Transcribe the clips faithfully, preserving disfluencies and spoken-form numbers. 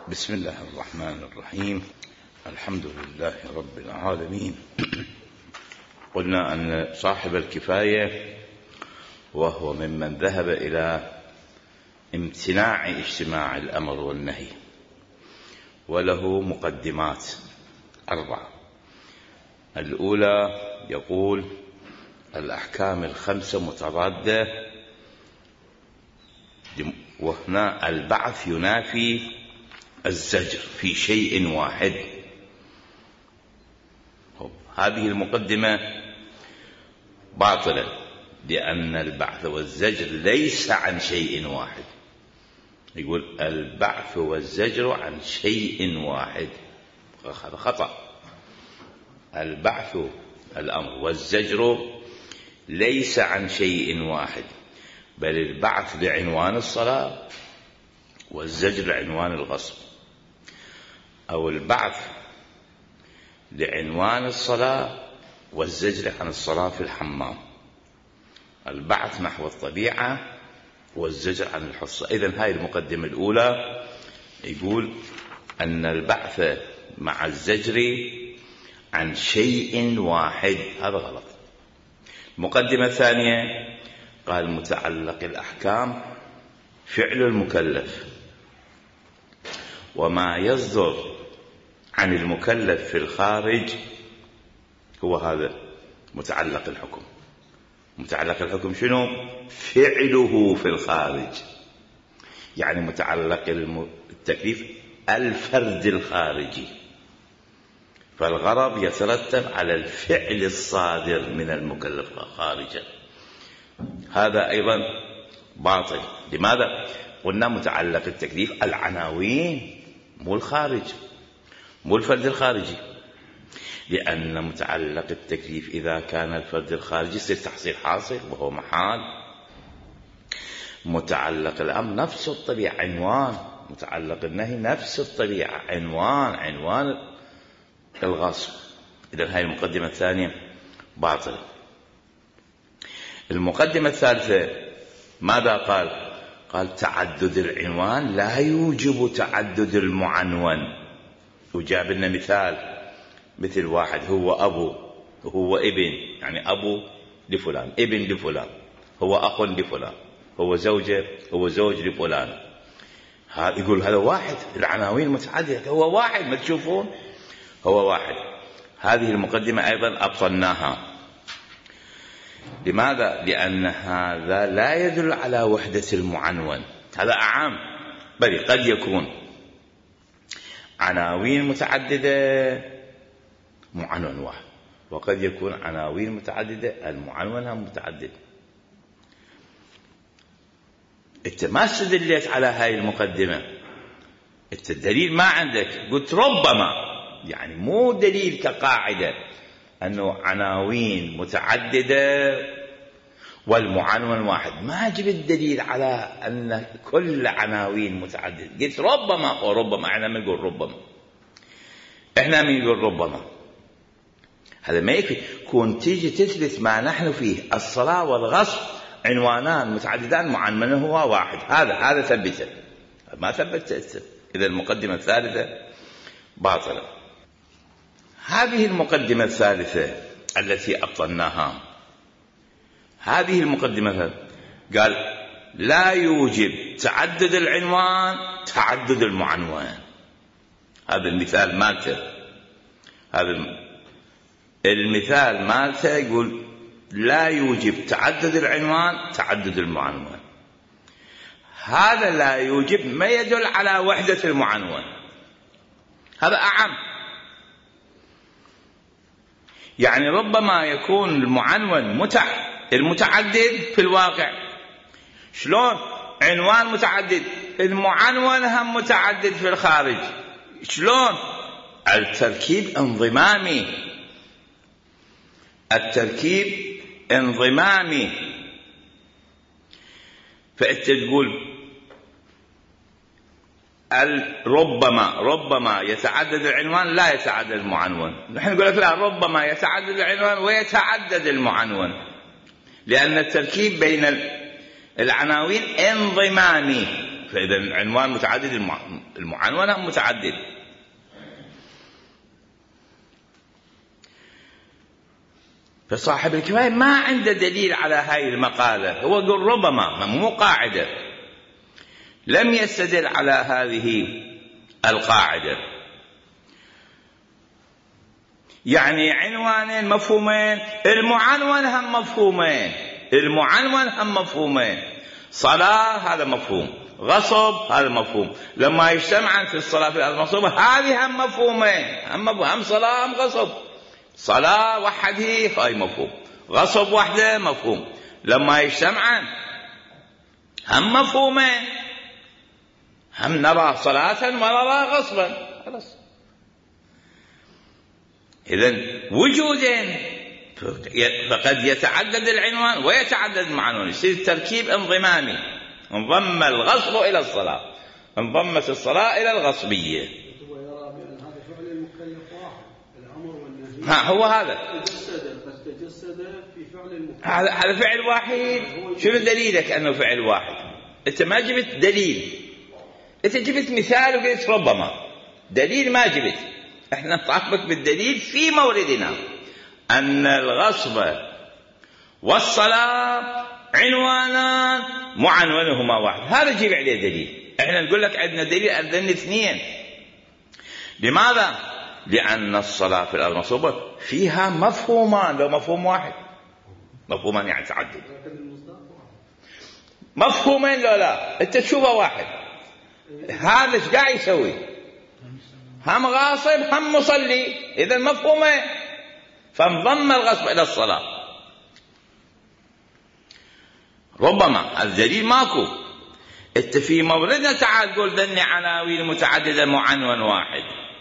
بسم الله الرحمن الرحيم. الحمد لله رب العالمين. قلنا أن صاحب الكفاية وهو ممن ذهب إلى امتناع اجتماع الأمر والنهي، وله مقدمات أربعة. الأولى يقول الأحكام الخمسة متضادة، وهنا البعث ينافي الزجر في شيء واحد. هذه المقدمة باطلة، لأن البعث والزجر ليس عن شيء واحد. يقول البعث والزجر عن شيء واحد، هذا خطأ. البعث الأمر والزجر ليس عن شيء واحد، بل البعث لعنوان الصلاة والزجر لعنوان الغصب، أو البعث لعنوان الصلاة والزجر عن الصلاة في الحمام. البعث نحو الطبيعة والزجر عن الحصة. إذن هاي المقدمة الأولى، يقول أن البعث مع الزجر عن شيء واحد، هذا غلط. المقدمة الثانية قال متعلق الأحكام فعل المكلف، وما يصدر عن المكلف في الخارج هو هذا متعلق الحكم. متعلق الحكم شنو؟ فعله في الخارج، يعني متعلق التكليف الفرد الخارجي، فالغرض يترتب على الفعل الصادر من المكلف خارجا. هذا أيضا باطل. لماذا؟ قلنا متعلق التكليف العناوين، مو الخارج، مو الفرد الخارجي، لأن متعلق التكليف إذا كان الفرد الخارجي يصير تحصيل حاصل وهو محال. متعلق الأمر نفس الطبيعة عنوان، متعلق النهي نفس الطبيعة عنوان، عنوان الغصب. إذن هاي المقدمة الثانية باطلة. المقدمة الثالثة ماذا قال؟ قال تعدد العنوان لا يوجب تعدد المعنون. وجاب لنا مثال، مثل واحد هو أبو، هو ابن، يعني أبو لفلان، ابن لفلان، هو أخ لفلان، هو زوجة، هو زوج لفلان. يقول هذا واحد، العناوين متعددة، هو واحد، ما تشوفون هو واحد. هذه المقدمة أيضا أبطلناها. لماذا؟ لأن هذا لا يدل على وحدة المعنون، هذا أعام، بل قد يكون عناوين متعددة معنون واحد، وقد يكون عناوين متعددة المعنونها متعدد. انت ما استدلت على هاي المقدمة، انت الدليل ما عندك، قلت ربما، يعني مو دليل كقاعدة أنه عناوين متعددة والمعنون واحد. ما جبت الدليل على أن كل عناوين متعددة، قلت ربما، وربما احنا ما نقول ربما، احنا ما نقول ربما. هذا ما يكفي. كون تيجي تثبت ما نحن فيه، الصلاة والغصب عنوانان متعددان، معنون هو واحد، هذا هذا ثبته، ما ثبت. إذا المقدمة الثالثة باطلة. هذه المقدمة الثالثة التي أبطلناها، هذه المقدمة قال لا يوجب تعدد العنوان تعدد المعنون. هذا المثال مالته، هذا المثال مالته يقول لا يوجب تعدد العنوان تعدد المعنون. هذا لا يوجب ما يدل على وحدة المعنون، هذا أعم. يعني ربما يكون المعنون متع... المتعدد في الواقع. شلون؟ عنوان متعدد، المعنون هم متعدد في الخارج. شلون؟ التركيب انضمامي، التركيب انضمامي. فأنت تقول ربما ربما يتعدد العنوان لا يتعدد المعنون. نحن نقول لك لا، ربما يتعدد العنوان ويتعدد المعنون، لأن التركيب بين العناوين انضمامي. فإذا العنوان متعدد المعنون هم متعدد. فصاحب الكفاية ما عنده دليل على هاي المقالة، هو يقول ربما، مو قاعدة، لم يستدل على هذه القاعدة. يعني عنوانين مفهومين، المعنون هم مفهومين، المعنون هم مفهومين، صلاة هذا مفهوم، غصب هذا مفهوم، لما يجتمعان في الصلاة في المغصوبة هذه هم مفهومين، هم, هم صلاة هم غصب، صلاة وحده هاي مفهوم، غصب وحده مفهوم، لما يجتمعان هم مفهومين، هم نرى صلاة ونرى غصبا، خلاص. إذن وجودين، فقد يتعدد العنوان ويتعدد المعنون، يصير تركيب انضمامي، انضم الغصب إلى الصلاة، انضمت الصلاة إلى الغصبية. هو يرى بأن هذا فعل المكلف واحد، الأمر والنهي. ها هو هذا تجسد، بس تجسد في فعل المكلف. هذا هذا فعل واحد. شنو دليلك أنه فعل واحد؟ أنت ما جبت دليل، أنت جبت مثال وقلت ربما، دليل ما جبت. احنا نطالبك بالدليل في موردنا أن الغصب والصلاة عنوانان معنونهما واحد، هذا جيب عليه دليل. احنا نقول لك عندنا دليل عندنا اثنين. لماذا؟ لأن الصلاة في الأرض المغصوبة فيها مفهومان، لو مفهوم واحد، مفهومان يعني تعدد، مفهومين لو لا انت تشوفه واحد، هذا ايش قاعد يسوي؟ هم غاصب هم مصلي، إذا مفهومين، فانضم الغصب إلى الصلاة. ربما الدليل ماكو، انت في موردنا تعال تقول ذني عناوين متعددة معنون واحد،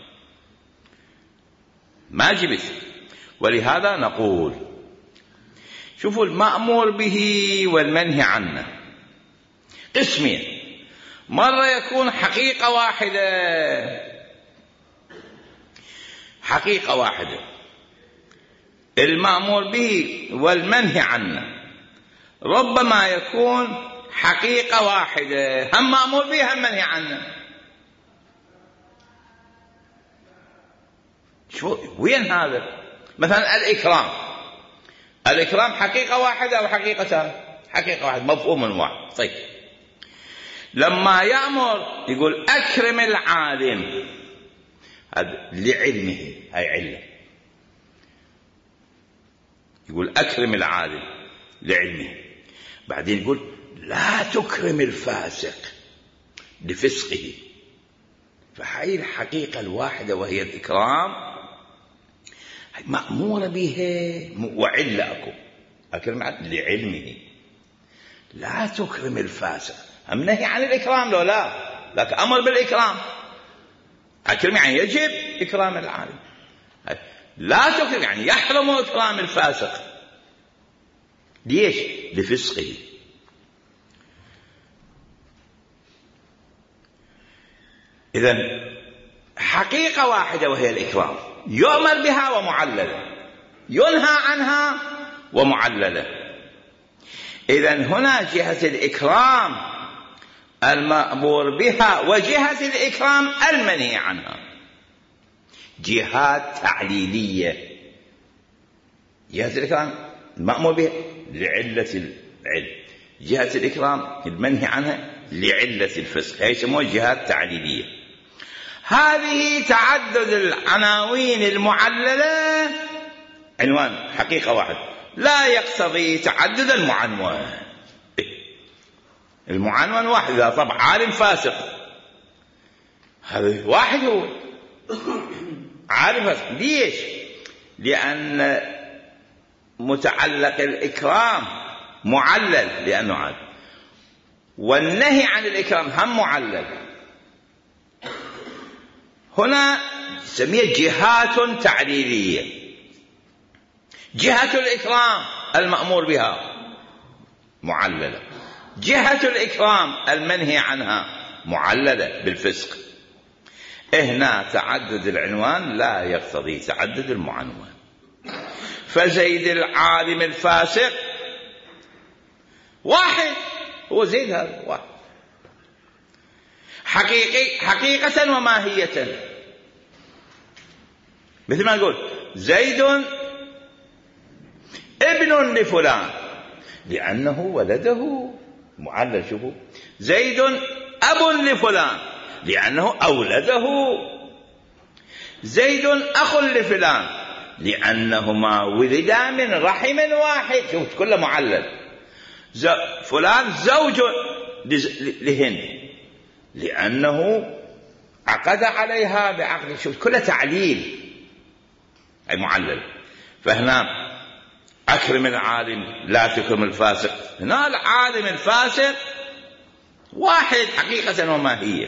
ما جبت. ولهذا نقول شوفوا المأمور به والمنهي عنه قسمين، مرة يكون حقيقة واحدة، حقيقة واحدة المأمور به والمنهي عنه، ربما يكون حقيقة واحدة، هم مأمور به هم منهي عنه. شو وين هذا؟ مثلا الإكرام، الإكرام حقيقة واحدة أو حقيقتان؟ حقيقة واحدة، مفهوم واحد. طيب لما يأمر يقول أكرم العالم، هذا لعلمه، هاي علة، يقول أكرم العالم لعلمه، بعدين يقول لا تكرم الفاسق لفسقه، فهاي الحقيقة الواحدة وهي الإكرام مأمورة بها وعلة أكو، أكرم لعلمه، لا تكرم الفاسق، هم نهي عن الإكرام لو لا، لكن أمر بالإكرام، أكرم يعني يجب إكرام العالم، لا تكرم يعني يحرم إكرام الفاسق، ليش؟ لفسقه. إذن حقيقة واحدة وهي الإكرام، يؤمر بها ومعللة، ينهى عنها ومعللة. إذن هنا جهة الإكرام المأمور بها وجهة الإكرام المنهي عنها، جهات تعليلية. جهة الإكرام المأمور بها لعلة العلم، جهة الإكرام المنهي عنها لعلة الفسق، هي يسموها جهات تعليلية. هذه تعدد العناوين المعللة عنوان حقيقة واحد لا يقتضي تعدد المعنون. المعنون واحد، إذا طبع عالم فاسق هذا واحد، هو عالم فاسق. ليش؟ لأن متعلق الإكرام معلل لأنه عالم، والنهي عن الإكرام هم معلل. هنا سميت جهات تعليلية، جهة الإكرام المأمور بها معللة، جهة الإكرام المنهي عنها معللة بالفسق. هنا تعدد العنوان لا يقتضي تعدد المعنون. فزيد العالم الفاسق واحد، هو زيد هذا واحد، حقيقي حقيقة وماهية، مثل ما نقول زيد ابن لفلان لأنه ولده معلل. شوفوا، زيد أب لفلان لأنه أولده. زيد أخ لفلان لأنهما ولدا من رحم واحد. شوف كله معلل. فلان زوج لهند لأنه عقد عليها بعقد. شوف كله تعليل أي معلل. فهنا أكرم العالم لا تكرم الفاسق. هنا العالم الفاسق واحد حقيقة وماهية.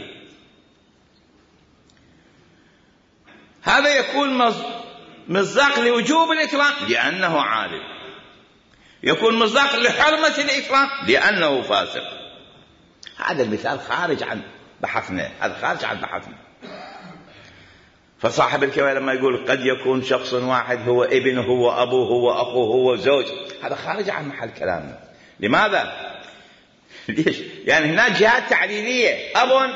هذا يكون مصداق لوجوب الإكرام لأنه عالم، يكون مصداق لحرمة الإكرام لأنه فاسق. هذا المثال خارج عن بحثنا، هذا خارج عن بحثنا. فصاحب الكفاية لما يقول قد يكون شخص واحد هو ابنه هو أبوه هو أخوه هو زوج، هذا خارج عن محل كلامنا. لماذا؟ ليش؟ يعني هناك جهات تعليلية. أب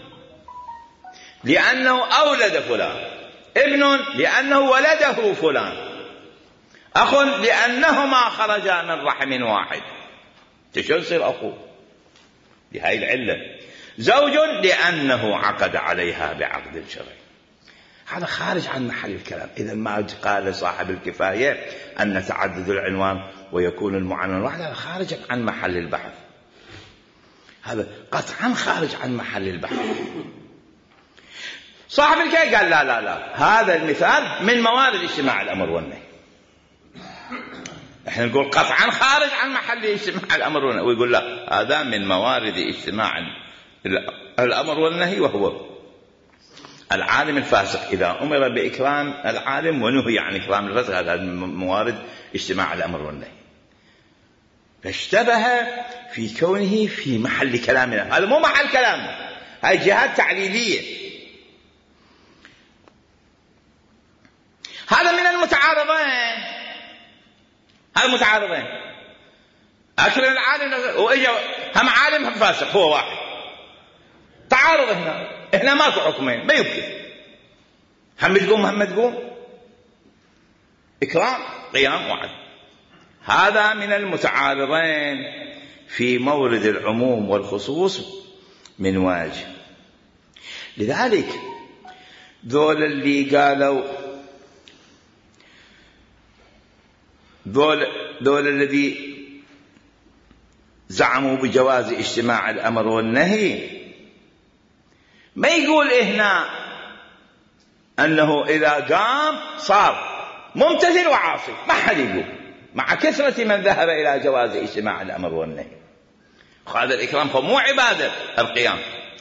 لأنه أولد فلان، ابن لأنه ولده فلان، أخ لأنهما خرجا من رحم واحد. شلون يصير أخوه؟ بهاي العلة. زوج لأنه عقد عليها بعقد شرعي. هذا خارج عن محل الكلام. إذا ما قال صاحب الكفاية أن تعدد العنوان ويكون المعنون واحد، هذا خارج عن محل البحث، هذا قطعا خارج عن محل البحث. صاحب الكفاية قال لا لا لا، هذا المثال من موارد اجتماع الأمر والنهي. احنا نقول قطعا خارج عن محل اجتماع الأمر والنهي، ويقول لا، هذا من موارد اجتماع الأمر والنهي، وهو العالم الفاسق إذا أمر بإكرام العالم ونهي عن إكرام الفاسق، هذا من موارد اجتماع الأمر والنهي. فاشتبه في كونه في محل كلامنا، هذا مو محل كلامنا، هاي جهات تعليلية. هذا من المتعارضين، هذا متعارضين. أكرم العالم وإجا هم عالم هم فاسق، هو واحد. تعارض هنا، هنا ماكو حكمين، ما يمكن هم تقوم هم تقوم، إكرام قيام واحد. هذا من المتعارضين في مورد العموم والخصوص من واجه. لذلك ذول اللي قالوا ذول, ذول الذي زعموا بجواز اجتماع الأمر والنهي ما يقول هنا أنه إذا قام صار ممتثل وعاصي، ما حد يقول، مع كثرة من ذهب إلى جواز اجتماع الأمر والنهي. هذا الإكرام هو مو عبادة القيام.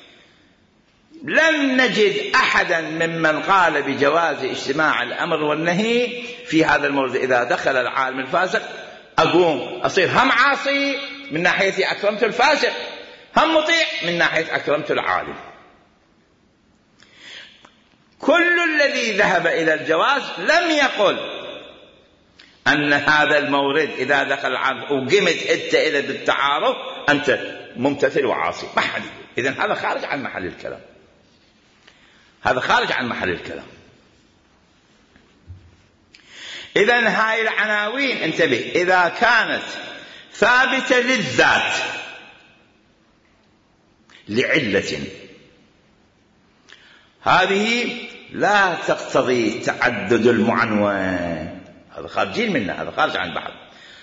لم نجد أحدا ممن قال بجواز اجتماع الأمر والنهي في هذا المورد. إذا دخل العالم الفاسق أقوم أصير هم عاصي من ناحية أكرمت الفاسق، هم مطيع من ناحية أكرمت العالم. كل الذي ذهب إلى الجواز لم يقل أن هذا المورد إذا دخل العالم وقمت أنت إلى بالتعارض أنت ممتثل وعاصي، ما حد يقول. إذن هذا خارج عن محل الكلام، هذا خارج عن محل الكلام. إذن هاي العناوين انتبه، إذا كانت ثابتة للذات لعلة، هذه لا تقتضي تعدد المعنون. هذا خارجين منه، هذا خارج عن البحث.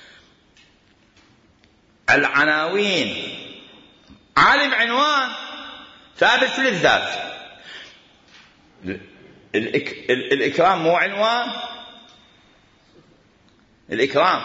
العناوين عالم عنوان ثابت للذات. الإك... الإكرام مو عنوان، الإكرام.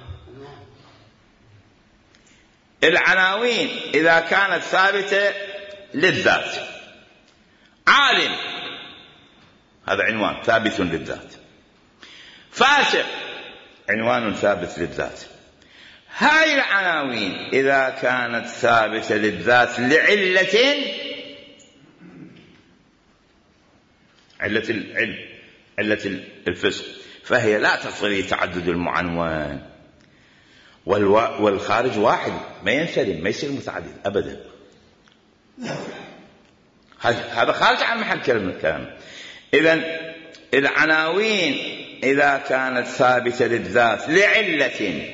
العناوين إذا كانت ثابتة للذات، عالم هذا عنوان ثابت للذات، فاسق عنوان ثابت للذات. هاي العناوين إذا كانت ثابتة للذات لعلة، علة العلم علة الفسق، فهي لا تقتضي تعدد المعنون. والخارج واحد ما ينسلم، ما يصير متعدد أبدا. هذا خارج عن محل كلمة الكلام. إذن العناوين إذا كانت ثابتة للذات لعلة،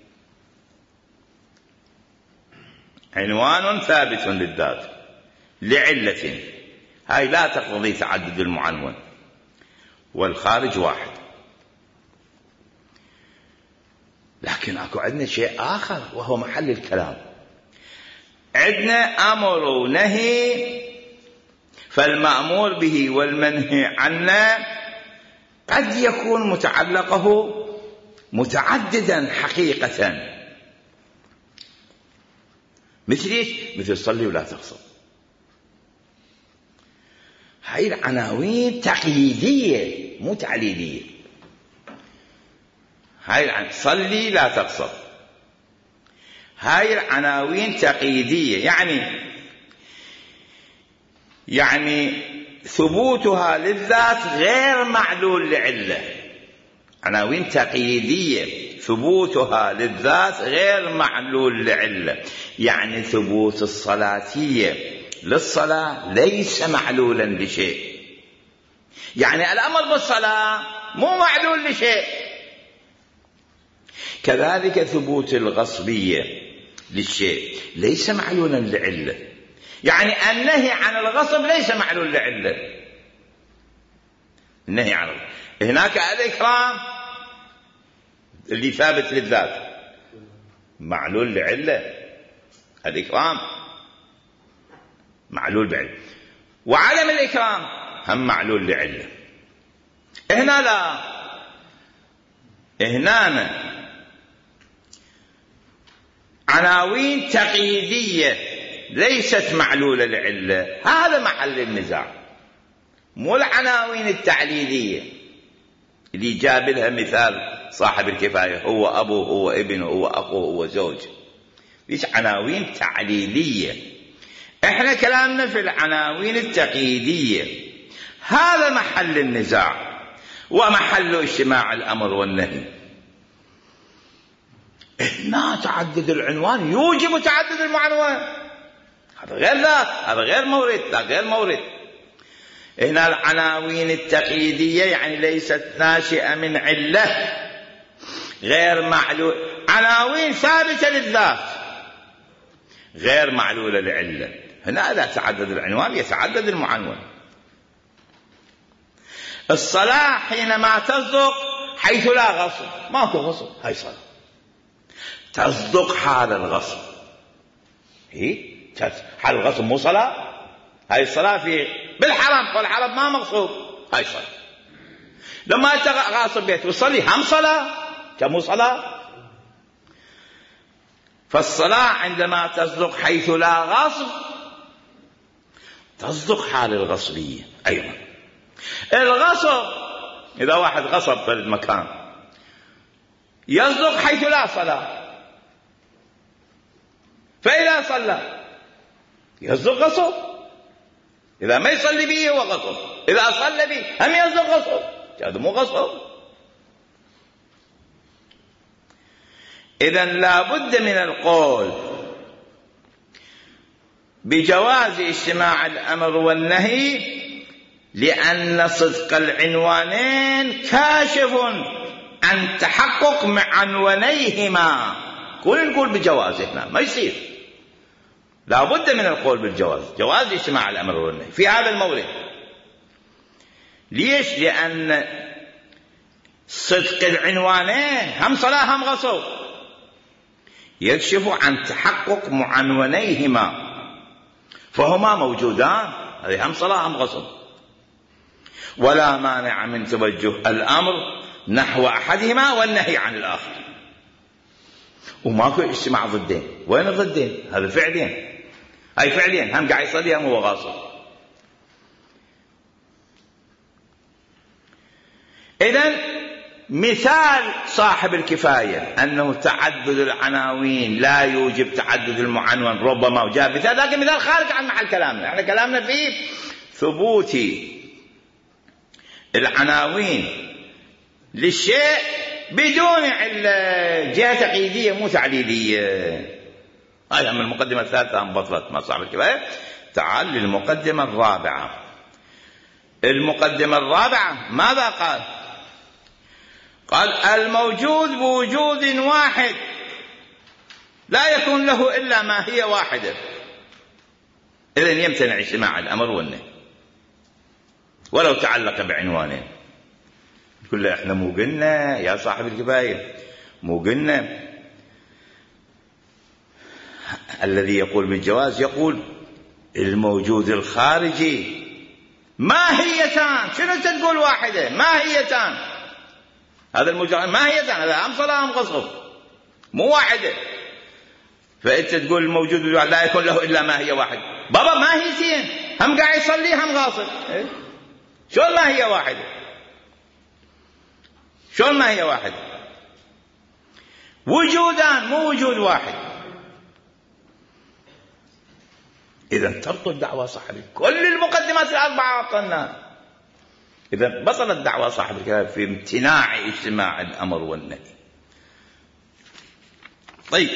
عنوان ثابت للذات لعلة، هاي لا تقتضي تعدد المعنون، والخارج واحد. لكن أكو عندنا شيء آخر وهو محل الكلام. عندنا أمر ونهي، فالمأمور به والمنهي عنه قد يكون متعلقه متعددا حقيقة. مثل ايش؟ مثل صلي ولا تغصب. هاي العناوين تقييدية مو تعليلية. هاي عن صلي لا تغصب، هاي العناوين تقييدية، يعني يعني ثبوتها للذات غير معلول لعلة. عناوين تقييدية ثبوتها للذات غير معلول لعلة، يعني ثبوت الصلاتية للصلاة ليس معلولا لشيء، يعني الأمر بالصلاة مو معلول لشيء. كذلك ثبوت الغصبية للشيء ليس معلولا لعلة، يعني النهي عن الغصب ليس معلول لعلة. النهي عن الغصب. هناك الإكرام اللي ثابت للذات معلول لعلة، الإكرام معلول بعلة، وعدم الإكرام هم معلول لعلة. هنا لا، هنا عناوين تقييدية ليست معلولة لعلة، هذا محل النزاع، مو العناوين التعليلية اللي جاب لها مثال صاحب الكفاية، هو أبوه هو ابنه هو أخوه هو زوج. ليش عناوين تعليلية؟ احنا كلامنا في العناوين التقييدية، هذا محل النزاع ومحل اجتماع الأمر والنهي. هنا تعدد العنوان يوجب تعدد المعنوان، هذا غير ذات، هذا غير مورد، لا غير مورد. هنا العناوين التقييدية يعني ليست ناشئة من علة، غير معلول، عناوين ثابتة للذات غير معلولة لعلة. هنا إذا تعدد العنوان يتعدد المعنون. الصلاة حينما تصدق حيث لا غصب، ماكو غصب، هاي صلاة تصدق حال الغصب. هي حال الغصب مو صلاة، هاي الصلاة في بالحرم، والحرم ما مغصوب، هاي صلاة. لما انت غاصب بيت وصلي هم صلاة كمو صلاة. فالصلاة عندما تصدق حيث لا غصب تصدق حال الغصبية أيضا. الغصب إذا واحد غصب في المكان يصدق حيث لا صلاة، فإذا صلى يصدق غصب، إذا ما يصلي به هو غصب، إذا صلى به هم يصدق غصب، هذا مو غصب. إذن لا بد من القول بجواز اجتماع الأمر والنهي، لأن صدق العنوانين كاشف عن تحقق معنونيهما. كل نقول بجواز، هنا ما يصير، لا بد من القول بالجواز، جواز اجتماع الأمر والنهي في هذا المورد. ليش؟ لأن صدق العنوانين هم صلاة هم غصب يكشف عن تحقق معنونيهما، فهما موجودان، هذه هم صلاة هم غصب، ولا مانع من توجه الأمر نحو أحدهما والنهي عن الآخر. وماكو اجتماع ضدين. وين الضدين؟ هذا فعلين، هاي فعلين، هم قاعد يصلي هم هو غاصب. إذن مثال صاحب الكفاية أنه تعدد العناوين لا يوجب تعدد المعنون، ربما وجاء مثال، لكن مثال خارج عن محل كلامنا. احنا كلامنا فيه ثبوت العناوين للشيء بدون جهة تقييدية مو تعليلية. هذا من المقدمة الثالثة أن بطلت مع صاحب الكفاية تعال للمقدمة الرابعة. المقدمة الرابعة ماذا قال؟ قال الموجود بوجود واحد لا يكون له إلا ما هي واحدة، إذن يمتنع اجتماع الأمر والنهي ولو تعلق بعنوانين. يقول له احنا مو قلنا يا صاحب الكفاية، مو قلنا الذي يقول بالجواز يقول الموجود الخارجي ماهيتان. شنو تقول واحدة؟ ماهيتان. هذا الموجود ماهيتان، هذا أم صلاة أم غصب، مو واحدة. فأنت تقول الموجود لا يكون له إلا ما هي واحد. بابا ماهيتين، هم قاعد يصلي هم غاصب. شلون ما هي واحدة؟ شلون ما هي واحدة؟ وجودان مو وجود واحد. إذا تبطل دعوة صاحب كل المقدمات الأربعة أبطلناها. إذا بطلت دعوة صاحب الكلام في امتناع اجتماع الأمر والنهي. طيب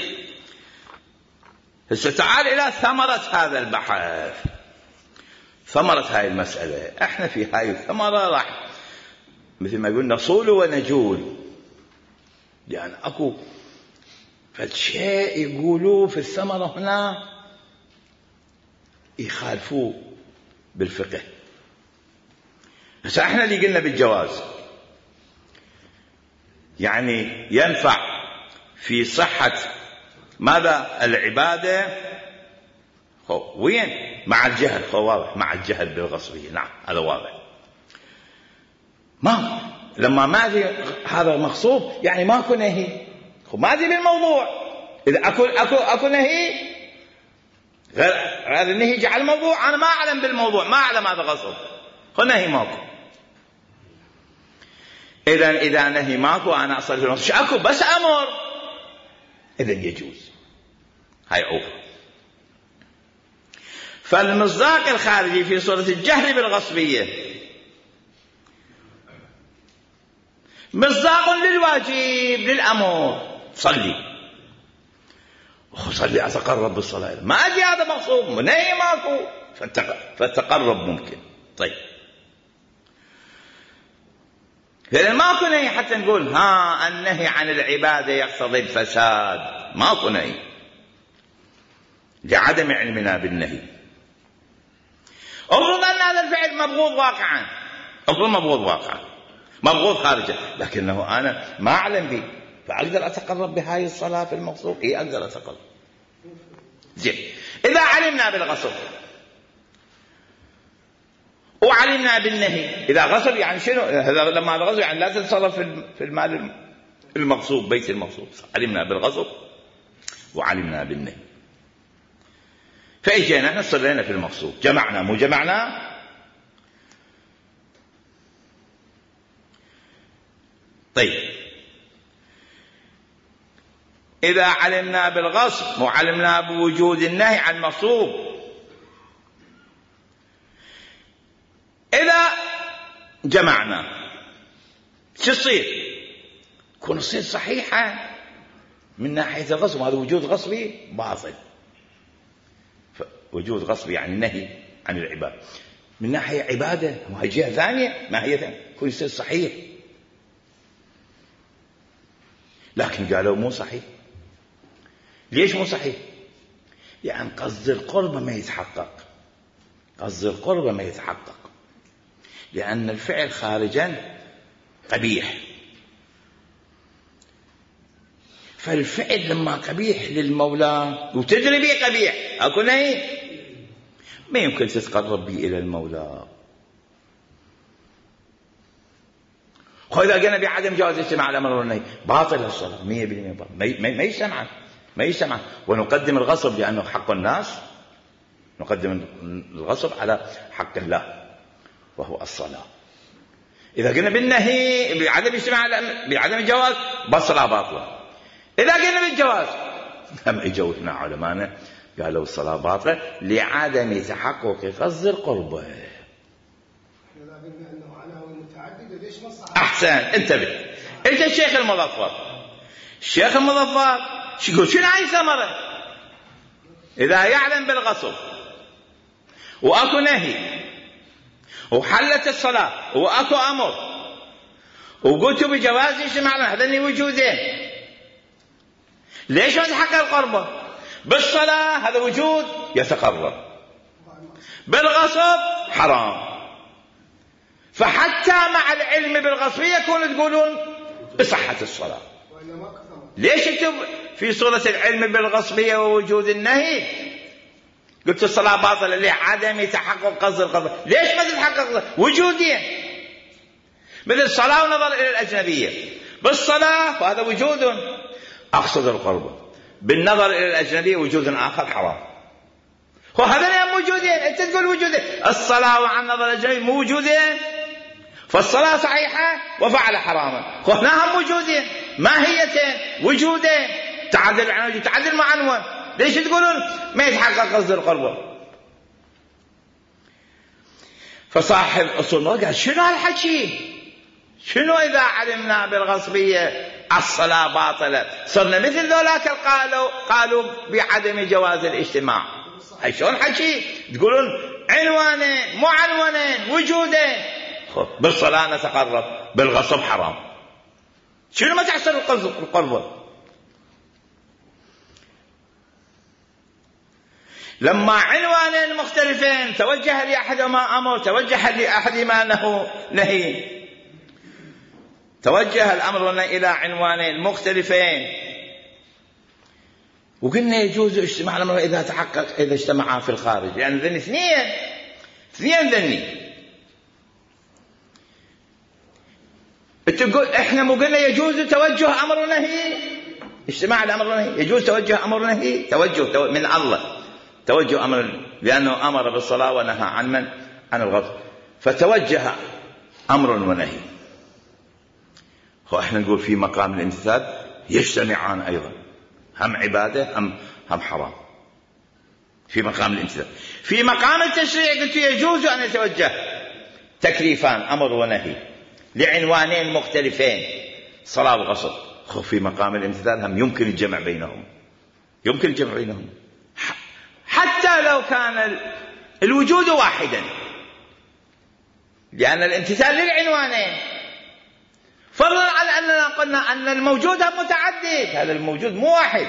هسه تعال إلى ثمرة هذا البحث، ثمرة هاي المسألة. احنا في هاي الثمرة راح مثل ما قلنا نصول ونجول، يعني اكو فالشيء يقولوه في الثمرة هنا يخالفوه بالفقه. هسه احنا اللي قلنا بالجواز يعني ينفع في صحة ماذا؟ العبادة. وين؟ مع الجهل. خو واضح مع الجهل بالغصبية. نعم هذا واضح. ما لما ما في هذا مغصوب يعني ماكو نهي. ما ادري بالموضوع. اذا اكو اكو اكو نهي غير هذا النهي جعل الموضوع انا ما اعلم بالموضوع، ما اعلم هذا غصب. خو نهي ماكو. اذا اذا نهي ماكو انا اصل في النص اكو بس امر، اذا يجوز. هاي عوف. فالمصداق الخارجي في صورة الجهل بالغصبية مصداق للواجب للأمر. صلي صلي أتقرب بالصلاة، ما أجي هذا مغصوب نهي ماكو فالتقرب ممكن. طيب إذا ماكو نهي حتى نقول ها النهي عن العبادة يقتضي الفساد، ماكو نهي لعدم علمنا بالنهي. افرض أن هذا الفعل مبغوض واقعا، افرض مبغوض واقعا مبغوض خارجه، لكنه أنا ما أعلم به فأقدر أتقرب بهاي الصلاة في المغصوب. إيه أقدر أتقرب. زين إذا علمنا بالغصب وعلمنا بالنهي. إذا غصب يعني شنو؟ هذا لما هذا غصب يعني لا تتصرف في المال المغصوب بيت المغصوب. علمنا بالغصب وعلمنا بالنهي. فإجينا احنا صلينا في المغصوب، جمعنا مو جمعنا. طيب إذا علمنا بالغصب وعلمنا بوجود النهي عن المغصوب، إذا جمعنا شو يصير؟ تكون تصير صحيحة من ناحية الغصب. هذا وجود غصبي باطل. وجود غصبي يعني نهي عن العبادة من ناحية عبادة، وهي جهة ثانية ما هي ثانية يكون يصير صحيح. لكن قالوا مو صحيح. ليش مو صحيح؟ يعني قصد القرب ما يتحقق. قصد القرب ما يتحقق لأن الفعل خارجا قبيح. فالفعل لما قبيح للمولى وتدري به قبيح أكو نهي ما يمكن تتقرب به إلى المولى. وإذا قلنا بعدم جواز اجتماع الأمر والنهي باطل الصلاة مية بالمية باطل. ما يجتمع ما يجتمع. ونقدم الغصب لأنه حق الناس، نقدم الغصب على حق الله وهو الصلاة. إذا قلنا بالنهي بعدم اجتماع بعدم الجواز بالصلاة باطلة. إذا قلنا بالجواز هم اجوا هنا علمانا قالوا الصلاة باطلة لعدم تحقق قصد القربة. أحسن انتبه. أنت الشيخ المظفر، الشيخ المظفر شو يقول؟ شنو هاي ثمرة؟ إذا يعلم بالغصب وأكو نهي وحلت الصلاة وأكو أمر وقلت بجواز اجتماع هذني وجودين، ليش ما تحقق القربة؟ بالصلاة هذا وجود يتقرب، بالغصب حرام. فحتى مع العلم بالغصبية يكون تقولون بصحة الصلاة. ليش انتم في صورة العلم بالغصبية ووجود النهي قلت الصلاة باطلة لعدم تحقق قصد القربة؟ ليش ما تتحقق وجودين؟ مثل الصلاة ونظر إلى الأجنبية، بالصلاة وهذا وجود أقصد القربة، بالنظر إلى الأجنبية وجود آخر حرام. وهذا موجودين، أنت تقول وجودين، الصلاة وعن نظر الأجنبية موجودين، فالصلاة صحيحة وفعل حراما، وهناهم موجودين ماهيتين وجودين، تعدل عن وجود تعدل معنون. ليش تقولون ما يتحقق قصد القربة؟ فصاحب أصول قال شنو هالحكي؟ شنو إذا علمنا بالغصبية الصلاة باطلة صرنا مثل ذولاك قالوا قالوا بعدم جواز الاجتماع؟ هاي شلون حكي؟ تقولون عنوانين مو عنوانين وجودين، بالصلاة نتقرب بالغصب حرام. شنو ما تحصل القربة؟ لما عنوانين مختلفين توجه لأحدهما أمر توجه لأحدهما نهي، توجه الأمر إلى عنوانين مختلفين، وقلنا يجوز اجتماع الأمر إذا تحقق إذا اجتمعا في الخارج، يعني ذني اثنين اثنين ذني. تقول احنا مو قلنا يجوز توجه أمر ونهي، اجتماع الأمر ونهي يجوز توجه أمر ونهي، توجه تو... من الله توجه أمر، لأنه أمر بالصلاة ونهى عن من؟ عن الغضب، فتوجه أمر ونهي. وإحنا نقول في مقام الامتثال يجتمعان أيضا، هم عبادة هم هم حرام في مقام الامتثال. في مقام التشريع قلت يجوز أن يتوجه تكليفان أمر ونهي لعنوانين مختلفين صلاة وغصب، في مقام الامتثال هم يمكن الجمع بينهم، يمكن الجمع بينهم حتى لو كان الوجود واحدا، لأن الامتثال للعنوانين، فضلا على أننا قلنا أن الموجود متعدد، هذا الموجود مو واحد.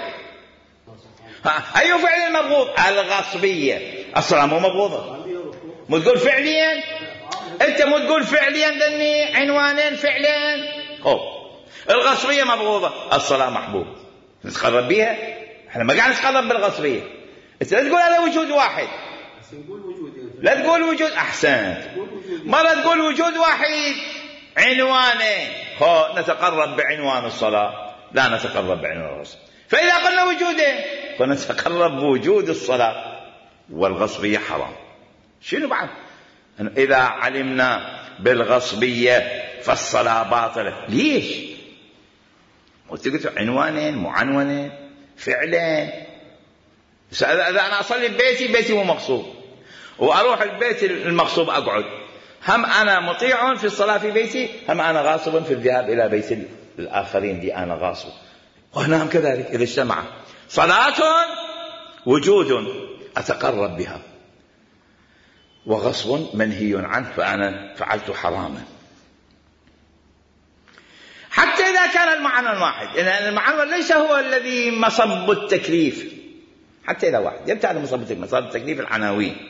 أي فعل مبغوض؟ الغصبية، الصلاة مو مبغوضة، مو تقول فعليا، أنت مو تقول فعليا ذني عنوانين فعلين، أوه. الغصبية مبغوضة، الصلاة محبوب، نتقرب بها، احنا ما قاعد نتقرب بالغصبية. أنت لا تقول هذا وجود واحد، لا تقول وجود، أحسنت، مرة تقول وجود واحد عنوانين، هو نتقرب بعنوان الصلاة لا نتقرب بعنوان الغصب. فإذا قلنا وجودين فنتقرب بوجود الصلاة، والغصبية حرام. شنو بعد؟ إذا علمنا بالغصبية فالصلاة باطلة، ليش؟ وتقول عنوانين معنونين فعلين. إذا أنا أصلي ببيتي، بيتي مو مغصوب، وأروح البيت المغصوب أقعد، هم أنا مطيع في الصلاة في بيتي، هم أنا غاصب في الذهاب إلى بيت الآخرين دي أنا غاصب. وهنا هم كذلك، إذا اجتمع صلاة وجود أتقرب بها، وغصب منهي عنه فأنا فعلت حراما، حتى إذا كان المعنى واحد، لأن المعنى ليس هو الذي مصب التكليف، حتى إذا واحد يبتعد مصب التكليف، مصب التكليف العناوين،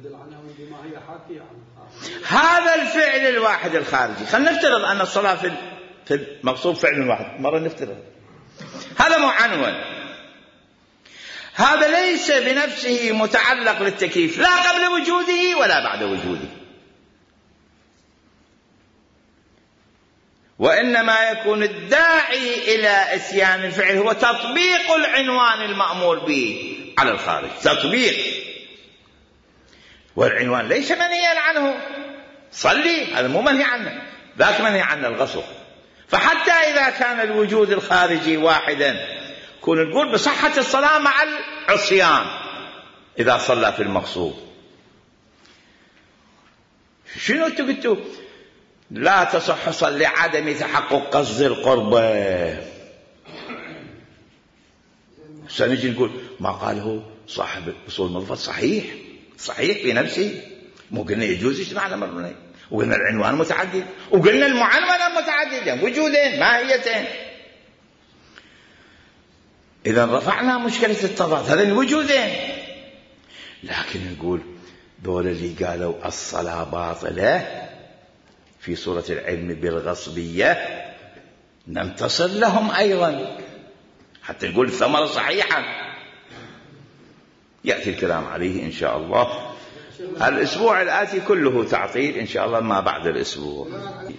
هذا الفعل الواحد الخارجي. خلينا نفترض أن الصلاة في في المقصود فعل واحد، مرة نفترض هذا معنون، هذا ليس بنفسه متعلق للتكليف لا قبل وجوده ولا بعد وجوده، وإنما يكون الداعي إلى إتيان الفعل هو تطبيق العنوان المأمور به على الخارج، تطبيق، والعنوان ليس منهيا عنه، صلي هذا مو منهي عنه، ذاك منهي عنه الغصب. فحتى إذا كان الوجود الخارجي واحدا كون نقول بصحة الصلاة مع العصيان إذا صلى في المغصوب. شنو انتوا قلتوا؟ لا تصح صلاة لعدم تحقق قصد القربة. سنجي نقول ما قاله صاحب أصول المضبط صحيح، صحيح في نفسه. مو قلنا يجوز اجتماع الأمرين، وقلنا العنوان متعدد، وقلنا المعنونة متعددة، وجودين ماهيتين. إذا رفعنا مشكلة التضاد، هذا الوجودين. لكن نقول دول اللي قالوا الصلاة باطلة في سورة العلم بالغصبية ننتصر لهم أيضا حتى نقول الثمرة صحيحة. يأتي الكلام عليه إن شاء الله الأسبوع الآتي، كله تعطيل إن شاء الله ما بعد الأسبوع.